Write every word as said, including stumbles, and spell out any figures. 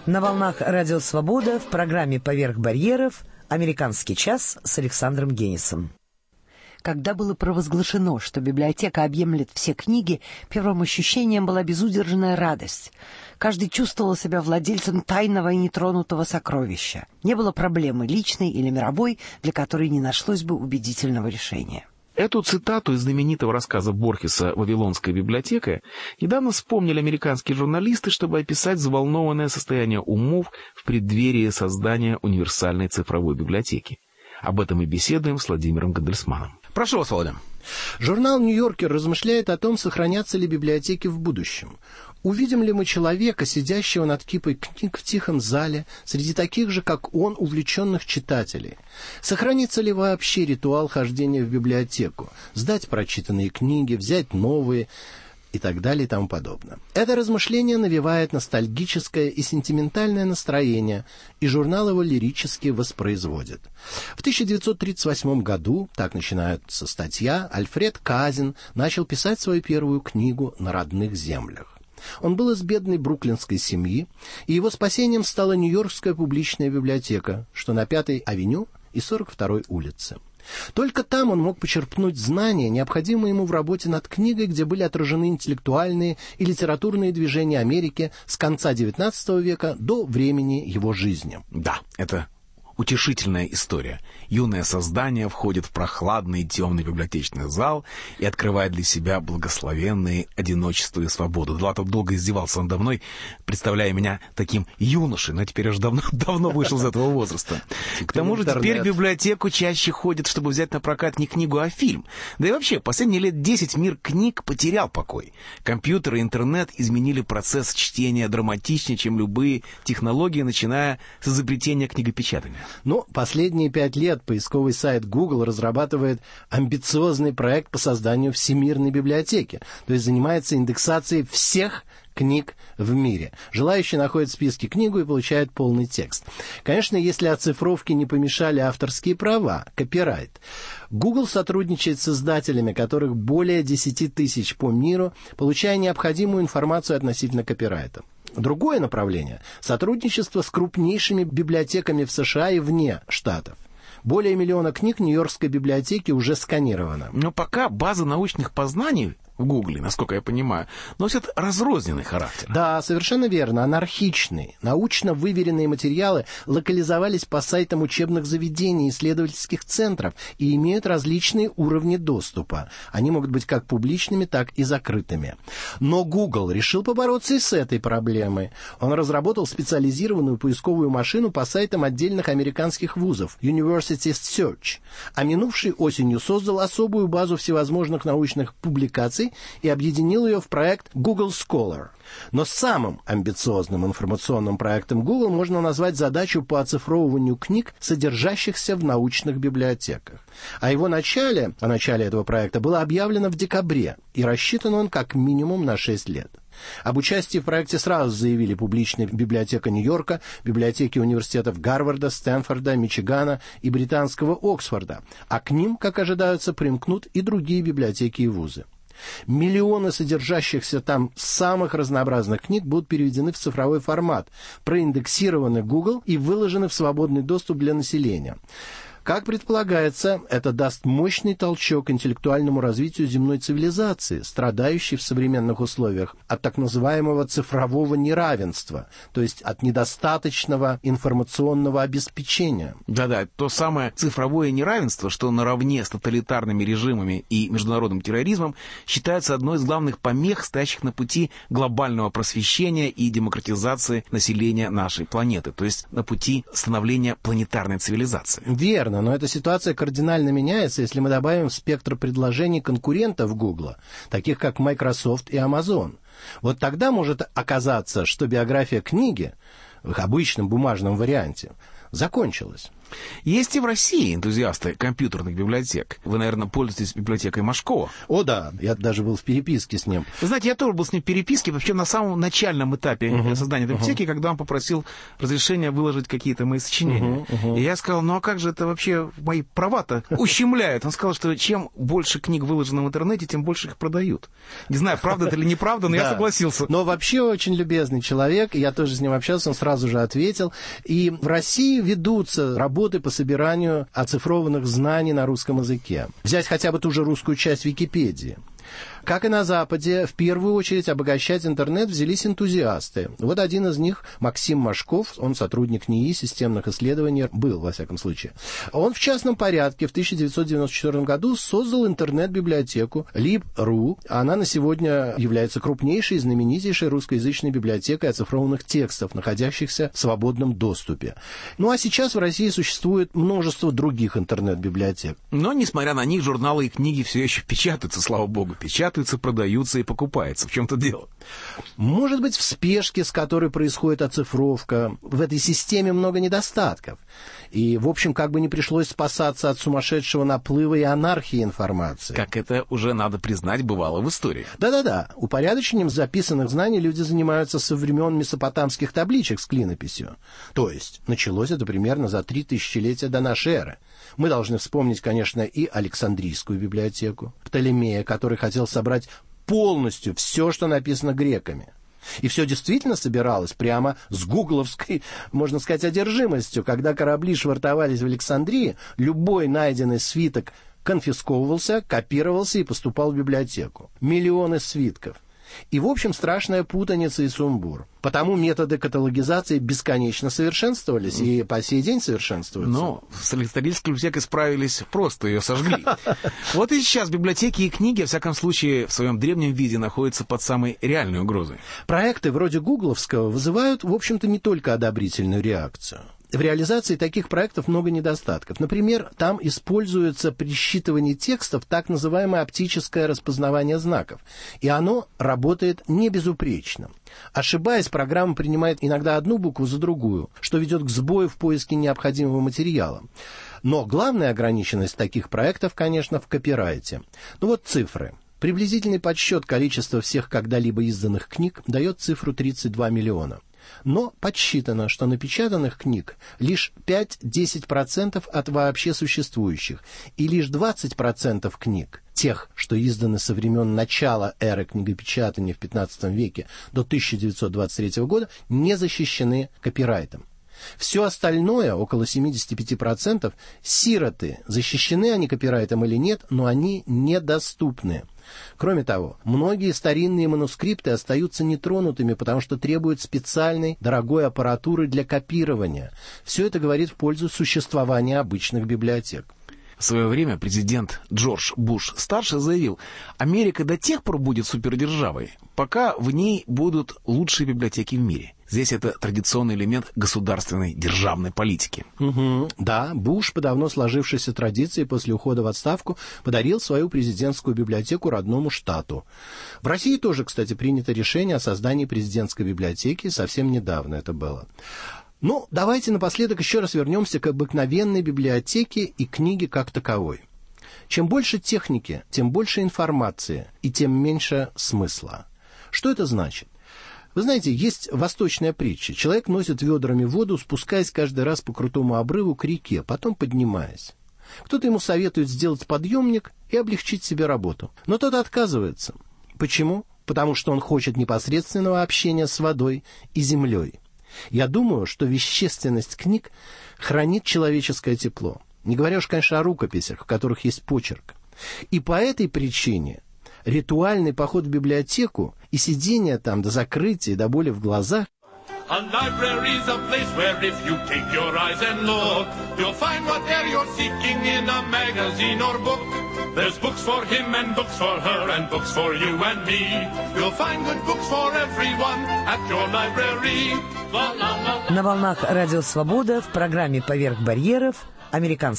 На волнах «Радио Свобода» в программе «Поверх барьеров» «Американский час» с Александром Генисом. Когда было провозглашено, что библиотека объемлет все книги, первым ощущением была безудержная радость. Каждый чувствовал себя владельцем тайного и нетронутого сокровища. Не было проблемы, личной или мировой, для которой не нашлось бы убедительного решения. Эту цитату из знаменитого рассказа Борхеса «Вавилонская библиотека» недавно вспомнили американские журналисты, чтобы описать взволнованное состояние умов в преддверии создания универсальной цифровой библиотеки. Об этом и беседуем с Владимиром Гандельсманом. Прошу вас, Володя. Журнал «Нью-Йоркер» размышляет о том, сохранятся ли библиотеки в будущем. Увидим ли мы человека, сидящего над кипой книг в тихом зале, среди таких же, как он, увлеченных читателей? Сохранится ли вообще ритуал хождения в библиотеку? Сдать прочитанные книги, взять новые и так далее и тому подобное. Это размышление навевает ностальгическое и сентиментальное настроение, и журнал его лирически воспроизводит. В тысяча девятьсот тридцать восьмом году, так начинается статья, Альфред Казин начал писать свою первую книгу «На родных землях». Он был из бедной бруклинской семьи, и его спасением стала Нью-Йоркская публичная библиотека, что на Пятой авеню и сорок второй улице. Только там он мог почерпнуть знания, необходимые ему в работе над книгой, где были отражены интеллектуальные и литературные движения Америки с конца девятнадцатого века до времени его жизни. Да, это утешительная история. Юное создание входит в прохладный темный библиотечный зал и открывает для себя благословенные одиночество и свободу. Длатов долго издевался надо мной, представляя меня таким юношей, но теперь уже давно, давно вышел из этого возраста. К тому же теперь в библиотеку чаще ходят, чтобы взять на прокат не книгу, а фильм. Да и вообще, последние лет десять мир книг потерял покой. Компьютер и интернет изменили процесс чтения драматичнее, чем любые технологии, начиная с изобретения книгопечатания. Но последние пять лет поисковый сайт Google разрабатывает амбициозный проект по созданию всемирной библиотеки, то есть занимается индексацией всех книг в мире. Желающие находят в списке книгу и получают полный текст. Конечно, если оцифровке не помешали авторские права, копирайт. Google сотрудничает с издателями, которых более десять тысяч по миру, получая необходимую информацию относительно копирайта. Другое направление – сотрудничество с крупнейшими библиотеками в США и вне штатов. Более миллиона книг Нью-Йоркской библиотеки уже сканировано. Но пока база научных познаний в Гугле, насколько я понимаю, носят разрозненный характер. Да, совершенно верно, анархичный. Научно выверенные материалы локализовались по сайтам учебных заведений и исследовательских центров и имеют различные уровни доступа. Они могут быть как публичными, так и закрытыми. Но Google решил побороться и с этой проблемой. Он разработал специализированную поисковую машину по сайтам отдельных американских вузов University Search, а минувшей осенью создал особую базу всевозможных научных публикаций и объединил ее в проект Google Scholar. Но самым амбициозным информационным проектом Google можно назвать задачу по оцифровыванию книг, содержащихся в научных библиотеках. О его начале, о начале этого проекта было объявлено в декабре, и рассчитан он как минимум на шесть лет. Об участии в проекте сразу заявили публичная библиотека Нью-Йорка, библиотеки университетов Гарварда, Стэнфорда, Мичигана и британского Оксфорда, а к ним, как ожидается, примкнут и другие библиотеки и вузы. Миллионы содержащихся там самых разнообразных книг будут переведены в цифровой формат, проиндексированы Google и выложены в свободный доступ для населения. Как предполагается, это даст мощный толчок интеллектуальному развитию земной цивилизации, страдающей в современных условиях от так называемого цифрового неравенства, то есть от недостаточного информационного обеспечения. Да-да, то самое цифровое неравенство, что наравне с тоталитарными режимами и международным терроризмом считается одной из главных помех, стоящих на пути глобального просвещения и демократизации населения нашей планеты, то есть на пути становления планетарной цивилизации. Верно. Но эта ситуация кардинально меняется, если мы добавим в спектр предложений конкурентов Гугла, таких как Microsoft и Amazon. Вот тогда может оказаться, что биография книги в обычном бумажном варианте закончилась. Есть и в России энтузиасты компьютерных библиотек. Вы, наверное, пользуетесь библиотекой Машкова. О, да, я даже был в переписке с ним. Вы знаете, я тоже был с ним в переписке, вообще на самом начальном этапе uh-huh, создания этой библиотеки, uh-huh. когда он попросил разрешения выложить какие-то мои сочинения. Uh-huh, uh-huh. И я сказал, ну а как же это вообще мои права-то ущемляют? Он сказал, что чем больше книг выложено в интернете, тем больше их продают. Не знаю, правда это или неправда, но я согласился. Но вообще очень любезный человек, я тоже с ним общался, он сразу же ответил. И в России ведутся работы по собиранию оцифрованных знаний на русском языке. Взять хотя бы ту же русскую часть Википедии. Как и на Западе, в первую очередь обогащать интернет взялись энтузиасты. Вот один из них, Максим Машков, он сотрудник НИИ системных исследований, был, во всяком случае. Он в частном порядке в тысяча девятьсот девяносто четвёртом году создал интернет-библиотеку либ точка ру. Она на сегодня является крупнейшей и знаменитейшей русскоязычной библиотекой оцифрованных текстов, находящихся в свободном доступе. Ну а сейчас в России существует множество других интернет-библиотек. Но, несмотря на них, журналы и книги все еще печатаются, слава богу, печатаются, продаются и покупаются. В чем-то дело. Может быть, в спешке, с которой происходит оцифровка, в этой системе много недостатков. И, в общем, как бы не пришлось спасаться от сумасшедшего наплыва и анархии информации. Как это уже, надо признать, бывало в истории. Да-да-да. Упорядочением записанных знаний люди занимаются со времен месопотамских табличек с клинописью. То есть, началось это примерно за три тысячелетия до нашей эры. Мы должны вспомнить, конечно, и Александрийскую библиотеку Птолемея, который хотел собрать полностью все, что написано греками. И все действительно собиралось прямо с гугловской, можно сказать, одержимостью. Когда корабли швартовались в Александрии, любой найденный свиток конфисковывался, копировался и поступал в библиотеку. Миллионы свитков. И, в общем, страшная путаница и сумбур. Потому методы каталогизации бесконечно совершенствовались и по сей день совершенствуются. Но с Александрийской библиотекой справились просто, ее сожгли. Вот и сейчас библиотеки и книги, во всяком случае, в своем древнем виде находятся под самой реальной угрозой. Проекты вроде гугловского вызывают, в общем-то, не только одобрительную реакцию. В реализации таких проектов много недостатков. Например, там используется при считывании текстов так называемое оптическое распознавание знаков. И оно работает не безупречно. Ошибаясь, программа принимает иногда одну букву за другую, что ведет к сбою в поиске необходимого материала. Но главная ограниченность таких проектов, конечно, в копирайте. Ну вот цифры. Приблизительный подсчет количества всех когда-либо изданных книг дает цифру тридцать два миллиона. Но подсчитано, что напечатанных книг лишь пять-десять процентов от вообще существующих, и лишь двадцать процентов книг, тех, что изданы со времен начала эры книгопечатания в пятнадцатом веке до тысяча девятьсот двадцать третьего года, не защищены копирайтом. Все остальное, около семьдесят пять процентов, сироты. Защищены они копирайтом или нет, но они недоступны. Кроме того, многие старинные манускрипты остаются нетронутыми, потому что требуют специальной, дорогой аппаратуры для копирования. Все это говорит в пользу существования обычных библиотек. В свое время президент Джордж Буш-старший заявил, Америка до тех пор будет супердержавой, пока в ней будут лучшие библиотеки в мире. Здесь это традиционный элемент государственной державной политики. Угу. Да, Буш по давно сложившейся традиции после ухода в отставку подарил свою президентскую библиотеку родному штату. В России тоже, кстати, принято решение о создании президентской библиотеки, совсем недавно это было. Ну, давайте напоследок еще раз вернемся к обыкновенной библиотеке и книге как таковой. Чем больше техники, тем больше информации и тем меньше смысла. Что это значит? Вы знаете, есть восточная притча. Человек носит ведрами воду, спускаясь каждый раз по крутому обрыву к реке, потом поднимаясь. Кто-то ему советует сделать подъемник и облегчить себе работу. Но тот отказывается. Почему? Потому что он хочет непосредственного общения с водой и землей. Я думаю, что вещественность книг хранит человеческое тепло. Не говоря уж, конечно, о рукописях, в которых есть почерк. И по этой причине ритуальный поход в библиотеку и сидение там до закрытия, до боли в глазах A library's a place where if you take your eyes and look, you'll find whatever you're seeking in a magazine or book. There's books for him and books for her and books for you and me. You'll find good books for everyone at your library. На волнах Радио Свобода в программе «Поверх барьеров» американский